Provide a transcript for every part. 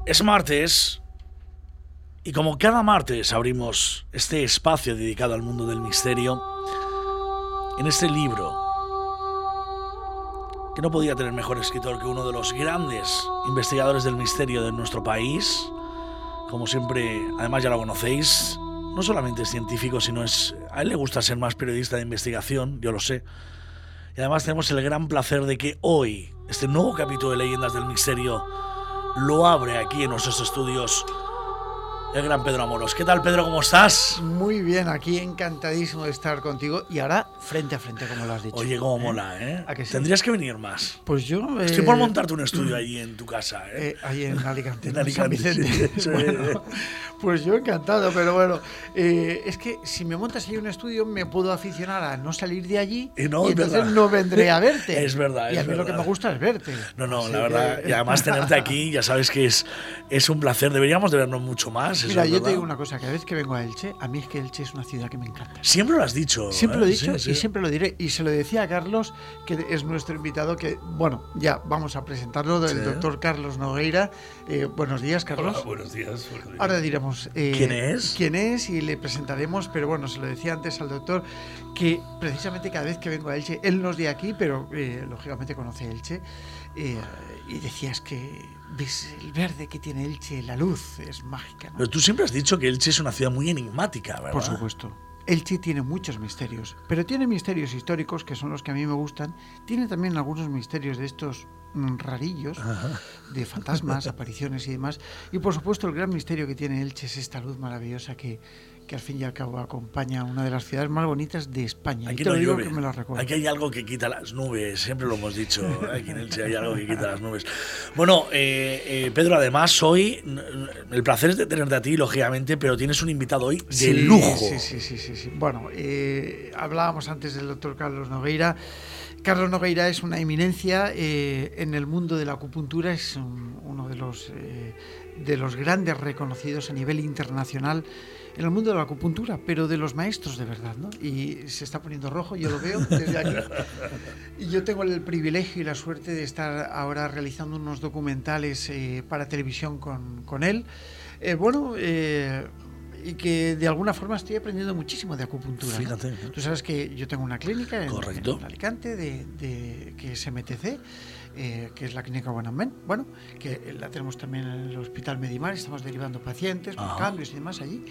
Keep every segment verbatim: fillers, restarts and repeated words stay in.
Es martes y como cada martes abrimos este espacio dedicado al mundo del misterio en este libro que no podía tener mejor escritor que uno de los grandes investigadores del misterio de nuestro país. Como siempre, además ya lo conocéis, no solamente es científico, sino es, a él le gusta ser más periodista de investigación, yo lo sé. Y además tenemos el gran placer de que hoy este nuevo capítulo de Leyendas del Misterio lo abre aquí en nuestros estudios el gran Pedro Amoros. ¿Qué tal, Pedro? ¿Cómo estás? Muy bien, aquí encantadísimo de estar contigo y ahora frente a frente, como lo has dicho. Oye, cómo ¿Eh? mola, ¿eh? ¿A que sí? Tendrías que venir más. Pues yo... Eh, Estoy por montarte un estudio allí en tu casa, ¿eh? eh ahí en Alicante, en ¿no? Alicante, San Vicente. sí, sí. Bueno, pues yo encantado, pero bueno, eh, es que si me montas ahí un estudio me puedo aficionar a no salir de allí y, no, y entonces verdad. no vendré a verte. Es verdad, Y a es mí verdad. lo que me gusta es verte. No, no, Así la verdad, que... y además tenerte aquí, ya sabes que es, es un placer. Deberíamos de vernos mucho más. Mira, eso yo es te digo una cosa, cada vez que vengo a Elche, a mí es que Elche es una ciudad que me encanta. Siempre lo has dicho. Siempre ¿eh? lo he dicho sí, sí. y siempre lo diré. Y se lo decía a Carlos, que es nuestro invitado, que, bueno, ya vamos a presentarlo, del sí. doctor Carlos Nogueira. Eh, buenos días, Carlos. Hola, buenos días. Buenos días. Ahora diremos eh, quién es. Quién es y le presentaremos, pero bueno, se lo decía antes al doctor, que precisamente cada vez que vengo a Elche, él no es de aquí, pero eh, lógicamente conoce Elche, eh, y decías que ves el verde que tiene Elche, la luz, es mágica, ¿no? Pero tú siempre has dicho que Elche es una ciudad muy enigmática, ¿verdad? Por supuesto. Elche tiene muchos misterios, pero tiene misterios históricos, que son los que a mí me gustan. Tiene también algunos misterios de estos mm, rarillos, Ajá. de fantasmas, apariciones y demás. Y por supuesto el gran misterio que tiene Elche es esta luz maravillosa que, que al fin y al cabo acompaña a una de las ciudades más bonitas de España. Aquí y te no lo digo llueve. Que me lo recuerdo. Aquí hay algo que quita las nubes, siempre lo hemos dicho. Aquí en Elche hay algo que quita las nubes. Bueno, eh, eh, Pedro, además hoy el placer es de tenerte a ti, lógicamente, pero tienes un invitado hoy de sí, lujo. Sí, sí, sí, sí, sí. Bueno, eh, hablábamos antes del doctor Carlos Nogueira. Carlos Nogueira es una eminencia eh, en el mundo de la acupuntura, es un, uno de los, eh, de los grandes reconocidos a nivel internacional en el mundo de la acupuntura, pero de los maestros de verdad, ¿no? Y se está poniendo rojo, yo lo veo desde aquí. Y yo tengo el privilegio y la suerte de estar ahora realizando unos documentales eh, para televisión con, con él. Eh, bueno, eh, y que de alguna forma estoy aprendiendo muchísimo de acupuntura. Fíjate. ¿no? Tú sabes que yo tengo una clínica en, Correcto. en Alicante, de, de, que es M T C, eh, que es la clínica Buenamen, bueno, que la tenemos también en el Hospital Medimar, estamos derivando pacientes con cambios y demás allí.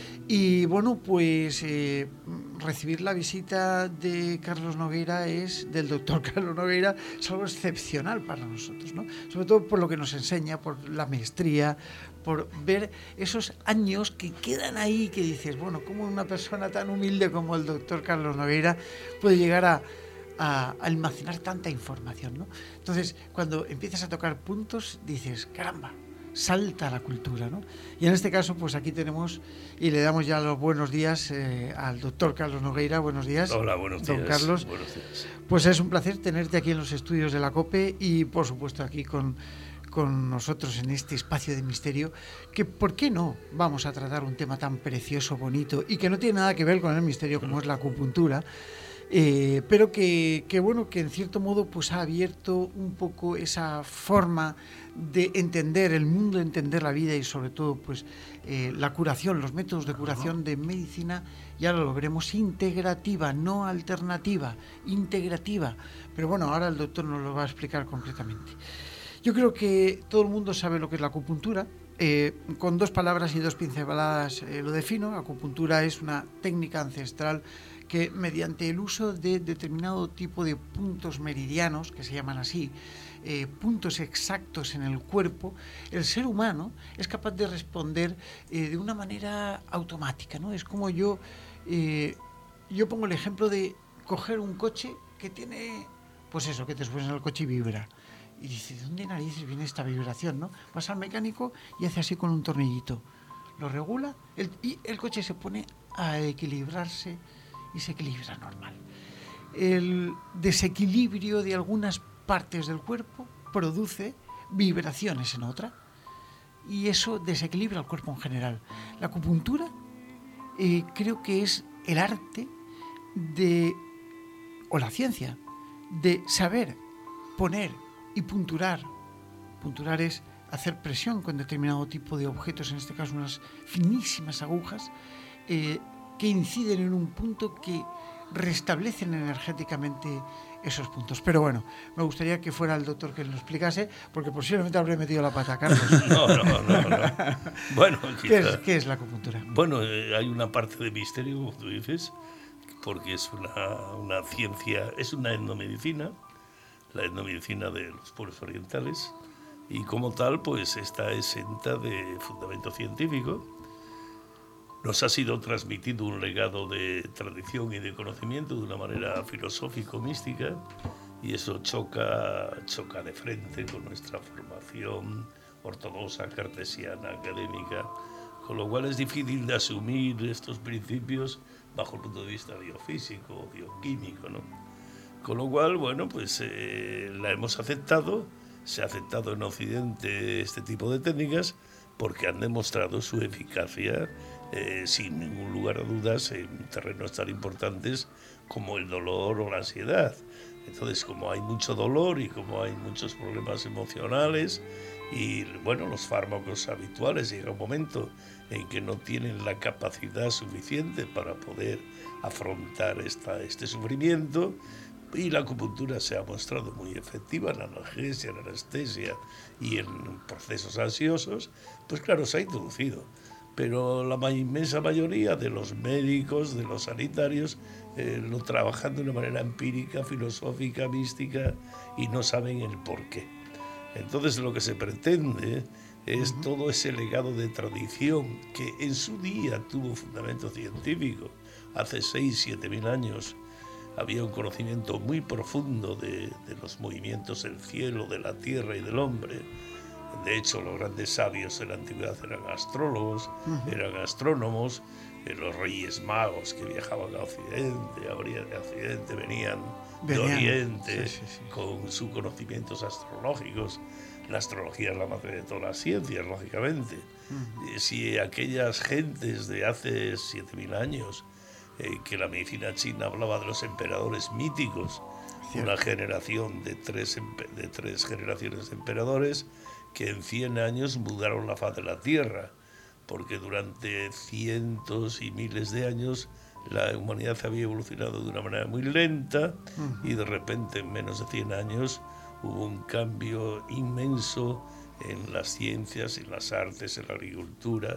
Y bueno, pues eh, recibir la visita de Carlos Nogueira es, del doctor Carlos Nogueira, es algo excepcional para nosotros, ¿no? Sobre todo por lo que nos enseña, por la maestría, por ver esos años que quedan ahí, que dices, bueno, ¿cómo una persona tan humilde como el doctor Carlos Nogueira puede llegar a, a, a almacenar tanta información, ¿no? Entonces, cuando empiezas a tocar puntos, dices, caramba, salta la cultura, ¿no? Y en este caso, pues aquí tenemos y le damos ya los buenos días eh, al doctor Carlos Nogueira. Buenos días. Hola, buenos días. Don Carlos. Buenos días. Pues es un placer tenerte aquí en los estudios de la COPE y, por supuesto, aquí con, con nosotros en este espacio de misterio, que, ¿por qué no? Vamos a tratar un tema tan precioso, bonito y que no tiene nada que ver con el misterio como es la acupuntura. Eh, pero que, que bueno, que en cierto modo pues ha abierto un poco esa forma de entender el mundo, de entender la vida y sobre todo pues eh, la curación, los métodos de curación de medicina, ya lo veremos, integrativa, no alternativa, integrativa. Pero bueno, ahora el doctor nos lo va a explicar concretamente. Yo creo que todo el mundo sabe lo que es la acupuntura. Eh, con dos palabras y dos pinceladas eh, lo defino. Acupuntura es una técnica ancestral que mediante el uso de determinado tipo de puntos meridianos, que se llaman así, eh, puntos exactos en el cuerpo, el ser humano es capaz de responder eh, de una manera automática, ¿no? Es como yo, eh, yo pongo el ejemplo de coger un coche que tiene, pues eso, que te subes en el coche y vibra. Y dices, ¿de dónde narices viene esta vibración, no? Vas al mecánico y hace así con un tornillito. Lo regula el, y el coche se pone a equilibrarse y se equilibra normal. El desequilibrio de algunas partes del cuerpo produce vibraciones en otra y eso desequilibra el cuerpo en general. La acupuntura eh, creo que es el arte de, o la ciencia, de saber poner y punturar. Punturar es hacer presión con determinado tipo de objetos, en este caso unas finísimas agujas, eh, que inciden en un punto que restablecen energéticamente esos puntos. Pero bueno, me gustaría que fuera el doctor que lo explicase, porque posiblemente habré metido la pata, Carlos. No, no, no, no. Bueno, ¿Qué es, ¿Qué es la acupuntura? Bueno, eh, hay una parte de misterio, como tú dices, porque es una, una ciencia, es una etnomedicina, la etnomedicina de los pueblos orientales, y como tal, pues está exenta de fundamento científico. Nos ha sido transmitido un legado de tradición y de conocimiento de una manera filosófico-mística, y eso choca, choca de frente con nuestra formación ortodoxa, cartesiana, académica, con lo cual es difícil de asumir estos principios bajo el punto de vista biofísico, bioquímico, ¿no? Con lo cual, bueno, pues eh, la hemos aceptado, se ha aceptado en Occidente este tipo de técnicas porque han demostrado su eficacia eh, sin ningún lugar a dudas en terrenos tan importantes como el dolor o la ansiedad. Entonces, como hay mucho dolor y como hay muchos problemas emocionales y, bueno, los fármacos habituales, llega un momento en que no tienen la capacidad suficiente para poder afrontar esta, este sufrimiento, y la acupuntura se ha mostrado muy efectiva en la analgesia, en la anestesia y en procesos ansiosos, pues claro, se ha introducido. Pero la inmensa mayoría de los médicos, de los sanitarios, eh, lo trabajan de una manera empírica, filosófica, mística, y no saben el porqué. Entonces lo que se pretende es uh-huh. todo ese legado de tradición que en su día tuvo fundamento científico. Hace seis, siete mil años había un conocimiento muy profundo de, de los movimientos del cielo, de la tierra y del hombre. De hecho, los grandes sabios de la antigüedad eran astrólogos, uh-huh. eran astrónomos, eh, los reyes magos que viajaban a Occidente, a Oriente, a Occidente venían, venían de Oriente sí, sí, sí. con sus conocimientos astrológicos. La astrología es la madre de todas las ciencias, lógicamente. Uh-huh. Si aquellas gentes de hace siete mil años, eh, que la medicina china hablaba de los emperadores míticos, Cierto. una generación de tres, de tres generaciones de emperadores, que en cien años mudaron la faz de la Tierra, porque durante cientos y miles de años la humanidad había evolucionado de una manera muy lenta uh-huh. y de repente en menos de cien años hubo un cambio inmenso en las ciencias, en las artes, en la agricultura,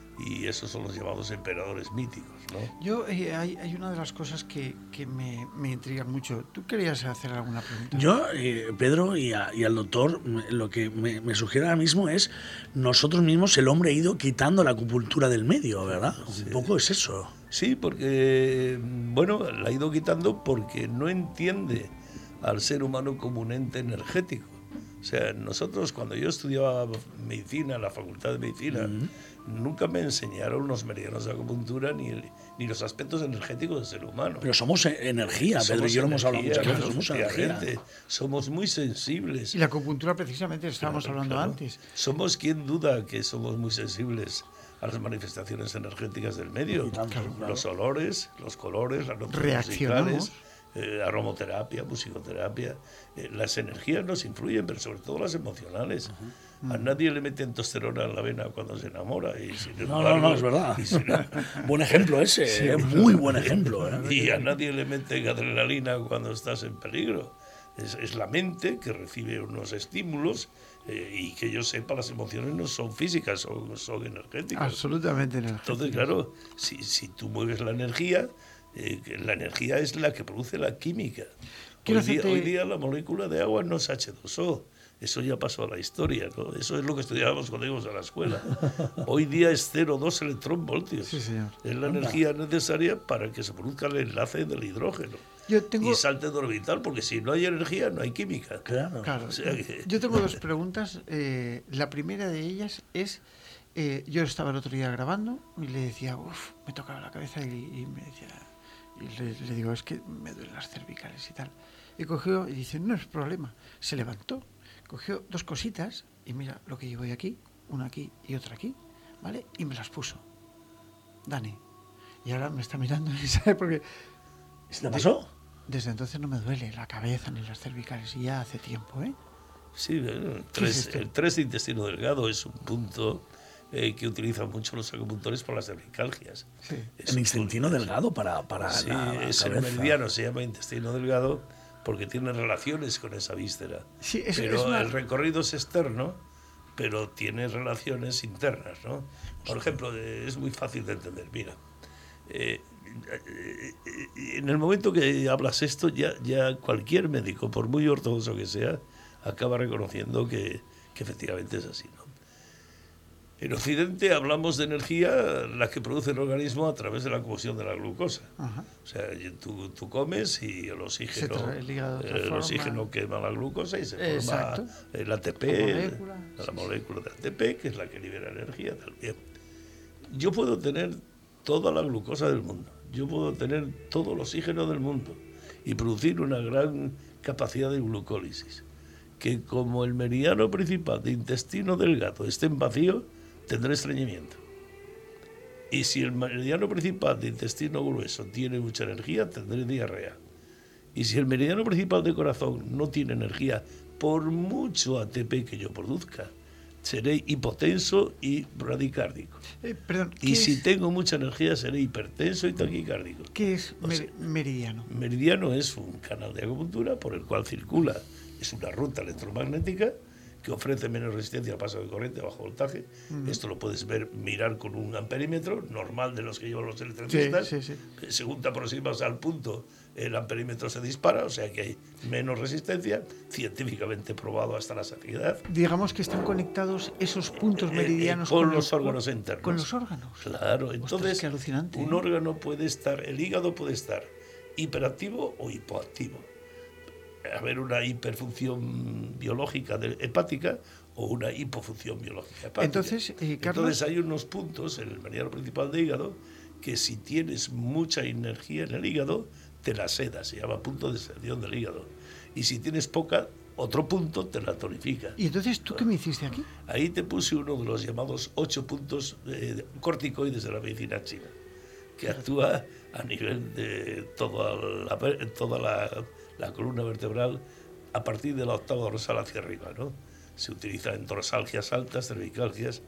y esos son los llamados emperadores míticos, ¿no? Yo, eh, hay, hay una de las cosas que, que me, me intriga mucho. ¿Tú querías hacer alguna pregunta? Yo, eh, Pedro, y, a, y al doctor, lo que me, me sugiere ahora mismo es, nosotros mismos, el hombre ha ido quitando la acupuntura del medio, ¿verdad? Sí. Un poco es eso. Sí, porque, bueno, la ha ido quitando porque no entiende al ser humano como un ente energético. O sea, nosotros, cuando yo estudiaba medicina, en la Facultad de Medicina, uh-huh. nunca me enseñaron los meridianos de acupuntura ni, el, ni los aspectos energéticos del ser humano. Pero somos energía, somos Pedro y yo lo hemos hablado muchas veces, somos energía. Somos muy sensibles. Y la acupuntura, precisamente, estábamos claro, hablando claro. antes. Somos quien duda que somos muy sensibles a las manifestaciones energéticas del medio. Tanto, claro, claro. Los olores, los colores, las notas musicales. Eh, aromoterapia, musicoterapia, eh, las energías nos influyen, pero sobre todo las emocionales. Uh-huh. A nadie le meten testosterona en la vena cuando se enamora. Y sin no, embargo, no, no, es verdad. Y sin... buen ejemplo ese, sí, eh, muy buen ejemplo. ¿eh? Y a nadie le meten adrenalina cuando estás en peligro. Es, es la mente que recibe unos estímulos eh, y que yo sepa, las emociones no son físicas, son, son energéticas. Absolutamente energéticas. Entonces, claro, si, si tú mueves la energía, Eh, la energía es la que produce la química. Hoy día, hoy día la molécula de agua no es hache dos o. Eso ya pasó a la historia, ¿no? Eso es lo que estudiábamos cuando íbamos a la escuela. Hoy día es cero coma dos electronvoltios. Sí, señor. Es la energía necesaria para que se produzca el enlace del hidrógeno. Yo tengo... Y salte de orbital, porque si no hay energía, no hay química. Claro. claro. O sea que... Yo tengo dos preguntas. Eh, la primera de ellas es... Eh, yo estaba el otro día grabando y le decía, uff, me tocaba la cabeza y, y me decía... Y le, le digo, es que me duelen las cervicales y tal. Y cogió y dice, no es problema. Se levantó, cogió dos cositas y mira lo que llevo aquí, una aquí y otra aquí, ¿vale? Y me las puso. Dani. Y ahora me está mirando y sabe por qué. ¿Se te pasó? Desde entonces no me duele la cabeza ni las cervicales y ya hace tiempo, ¿eh? Sí, el tres, el tres de intestino delgado es un punto eh, que utilizan mucho los acupuntores para las cervicalgias. Sí. El intestino delgado para, para sí, la, la es cabeza. el meridiano, se llama intestino delgado porque tiene relaciones con esa víscera. Sí, es, pero es una... el recorrido es externo, pero tiene relaciones internas, ¿no? Por ejemplo, eh, es muy fácil de entender. Mira, eh, eh, eh, en el momento que hablas esto, ya, ya cualquier médico, por muy ortodoxo que sea, acaba reconociendo que, que efectivamente es así, ¿no? En Occidente hablamos de energía, la que produce el organismo a través de la combustión de la glucosa. Ajá. O sea, tú, tú comes y el oxígeno, Se tra- el hígado el transforma. oxígeno quema la glucosa y se Exacto. forma el A T P, La molécula. la, la molécula de A T P, que es la que libera energía. Tal. Bien. Yo puedo tener toda la glucosa del mundo, yo puedo tener todo el oxígeno del mundo y producir una gran capacidad de glucólisis, que como el meridiano principal de intestino delgado esté en vacío, tendré estreñimiento. Y si el meridiano principal de intestino grueso tiene mucha energía, tendré diarrea. Y si el meridiano principal de corazón no tiene energía, por mucho A T P que yo produzca, seré hipotenso y bradicárdico. Eh, perdón, Y si es, tengo mucha energía, seré hipertenso y taquicárdico. ¿qué es O sea, mer- meridiano? Meridiano es un canal de acupuntura por el cual circula, es una ruta electromagnética que ofrece menos resistencia al paso de corriente a bajo voltaje. Uh-huh. Esto lo puedes ver, mirar con un amperímetro normal de los que llevan los electricistas. Sí, sí, sí. Según te aproximas al punto, el amperímetro se dispara, o sea que hay menos resistencia, científicamente probado hasta la saciedad. Digamos que están conectados esos puntos meridianos eh, eh, con, con los el, órganos internos. Con los órganos. Claro, entonces Ostras, qué alucinante, un ¿eh? órgano puede estar, el hígado puede estar hiperactivo o hipoactivo. Haber una hiperfunción biológica de, hepática o una hipofunción biológica hepática. Entonces, eh, Carlos... Entonces hay unos puntos en el meridiano principal de hígado que si tienes mucha energía en el hígado, te la seda, se llama punto de sedición del hígado. Y si tienes poca, otro punto te la tonifica. ¿Y entonces tú qué me hiciste aquí? Ahí te puse uno de los llamados ocho puntos eh, corticoides de la medicina china, que actúa a nivel de toda la, toda la, la columna vertebral a partir de la octava dorsal hacia arriba, ¿no? Se utiliza en dorsalgias altas, cervicalgias,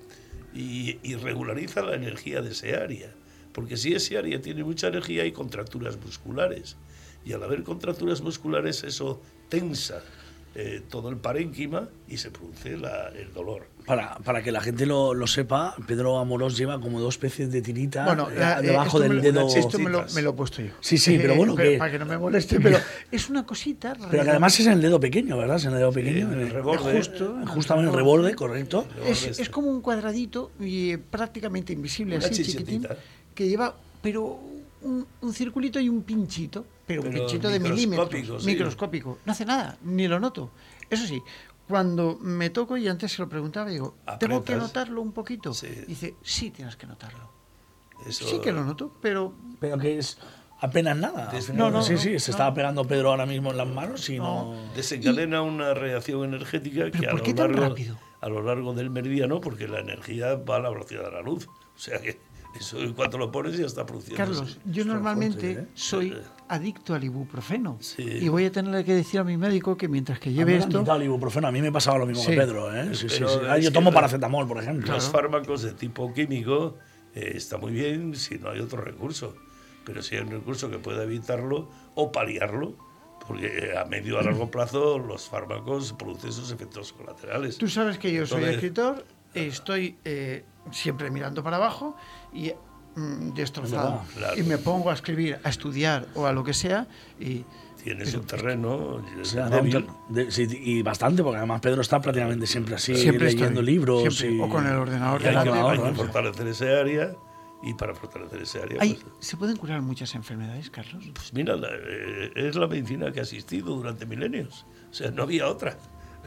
y, y regulariza la energía de ese área. Porque si ese área tiene mucha energía, hay contracturas musculares. Y al haber contracturas musculares, eso tensa eh, todo el parénquima y se produce la, el dolor. Para, para que la gente lo, lo sepa, Pedro Amorós lleva como dos especies de tirita bueno, eh, eh, debajo del me, dedo. Esto me lo, me lo he puesto yo. Sí, sí, pero bueno, eh, pero, que... para que no me moleste, pero es una cosita. Pero que además es en el dedo pequeño, ¿verdad? Es en el dedo pequeño. En el reborde. Justo, justamente en el reborde, correcto. Es, es como un cuadradito y eh, prácticamente invisible, Una así chiquitín, que lleva, pero un, un circulito y un pinchito, pero, pero un pinchito de milímetros, sí. microscópico. No hace nada, ni lo noto. Eso sí, cuando me toco, y antes se lo preguntaba, digo, Apretas. ¿tengo que notarlo un poquito? Sí. Dice, sí, tienes que notarlo. Eso... Sí que lo noto, pero... Pero que es apenas nada. No, no, sí, no, sí, se no. estaba pegando Pedro ahora mismo en las manos y no... No. Desencadena y... una reacción energética que a ¿por lo, qué tan largo, rápido? a lo largo del meridiano, porque la energía va a la velocidad de la luz. O sea que eso en cuanto lo pones ya está produciendo. Carlos, yo normalmente fuerte, ¿eh? soy adicto al ibuprofeno. Sí. Y voy a tener que decir a mi médico que mientras que lleve a mí esto... el ibuprofeno, a mí me pasaba lo mismo Sí. que Pedro, ¿eh? Sí, sí, Pero sí. Ah, es yo que tomo la- paracetamol, por ejemplo. Los Claro. fármacos de tipo químico eh, está muy bien si no hay otro recurso. Pero si hay un recurso que pueda evitarlo o paliarlo, porque a medio o a largo plazo los fármacos producen sus efectos colaterales. Tú sabes que yo soy Entonces- escritor, estoy eh, siempre mirando para abajo y mm, destrozado. Es verdad, claro. Y me pongo a escribir, a estudiar o a lo que sea y... Tienes pero- un terreno O sea, débil. de- sí, y bastante, porque además Pedro está prácticamente siempre así, Siempre leyendo estoy, libros. siempre, y- o con el ordenador Y hay que, delante. ordenador, hay que ¿no? fortalecer ese área, y para fortalecer ese área, Hay- pues, ¿Se pueden curar muchas enfermedades, Carlos? pues mira, la- eh, es la medicina que ha existido durante milenios. O sea, no había otra.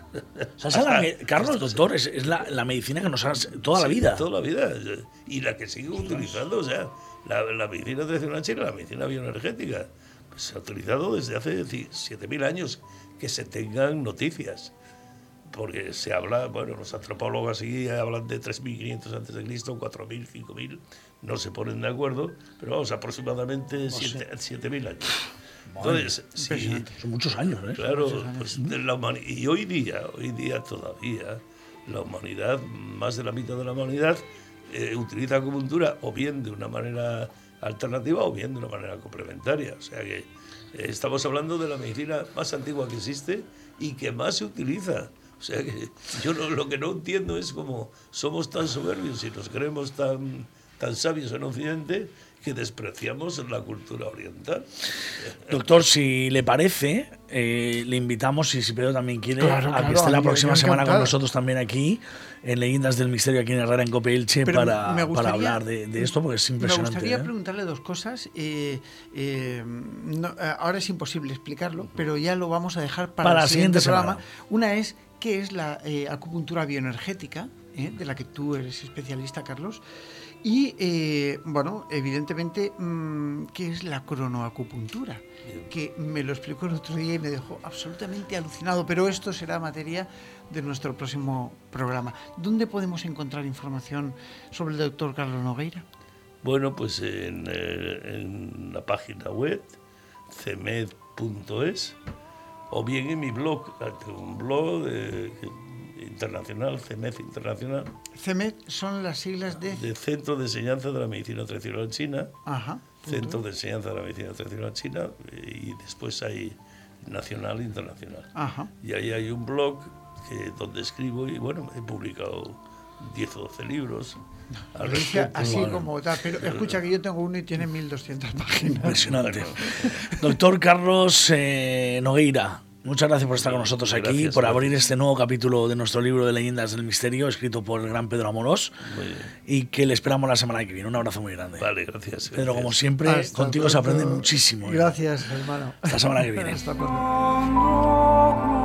O sea, esa es la me- Carlos, doctor, es, es la, la medicina que nos ha toda la Sí, vida. Toda la vida. Y la que sigue utilizando, o sea, la, la medicina tradicional china, la medicina bioenergética, pues se ha utilizado desde hace siete mil años, que se tengan noticias. Porque se habla, bueno, los antropólogos aquí hablan de tres mil quinientos antes de Cristo, cuatro mil, cinco mil, no se ponen de acuerdo, pero vamos, aproximadamente siete mil años. Entonces, sí, son muchos años, ¿eh? claro, muchos años. pues de la humani- y hoy día, hoy día todavía, la humanidad, más de la mitad de la humanidad, eh, utiliza acupuntura o bien de una manera alternativa o bien de una manera complementaria. O sea que eh, estamos hablando de la medicina más antigua que existe y que más se utiliza. O sea que yo no, lo que no entiendo es cómo somos tan soberbios y nos creemos tan, tan sabios en Occidente que despreciamos la cultura oriental. Doctor, si le parece, eh, le invitamos, y si Pedro también quiere, Claro, a claro, que esté la yo- próxima yo semana con encantado. nosotros también aquí, en Leyendas del Misterio, aquí en Herrera, en Cope Elche, Pero para, me para gustaría- hablar de, de esto, porque es impresionante. Me gustaría ¿eh? preguntarle dos cosas. Eh, eh, no, eh, ahora es imposible explicarlo, pero ya lo vamos a dejar para, Para el la siguiente programa. semana. Una es, ¿qué es la eh, acupuntura bioenergética? eh, de la que tú eres especialista, Carlos. Y, eh, bueno, evidentemente, mmm, ¿qué es la cronoacupuntura? Que me lo explicó el otro día y me dejó absolutamente alucinado, pero esto será materia de nuestro próximo programa. ¿Dónde podemos encontrar información sobre el doctor Carlos Nogueira? Bueno, pues en, eh, en la página web cemed punto es o bien en mi blog, tengo un blog de, internacional, CEMED Internacional. CEMED son las siglas de... de Centro de Enseñanza de la Medicina Tradicional China. Ajá. Centro de Enseñanza de la Medicina Tradicional China, y después hay nacional e internacional. Ajá. Y ahí hay un blog que, donde escribo y bueno, he publicado diez o doce libros. Al Dice respecto. así Bueno. como tal, pero escucha que yo tengo uno y tiene mil doscientas páginas. Impresionante. Doctor Carlos eh, Nogueira, muchas gracias por estar con nosotros aquí, Gracias, por gracias. abrir este nuevo capítulo de nuestro libro de Leyendas del Misterio, escrito por el gran Pedro Amorós, Muy bien. y que le esperamos la semana que viene. Un abrazo muy grande. Vale, gracias. Pedro, como gracias. siempre, Hasta contigo se aprende pronto. muchísimo. ¿eh? Gracias, hermano. Hasta la semana que viene. Hasta pronto.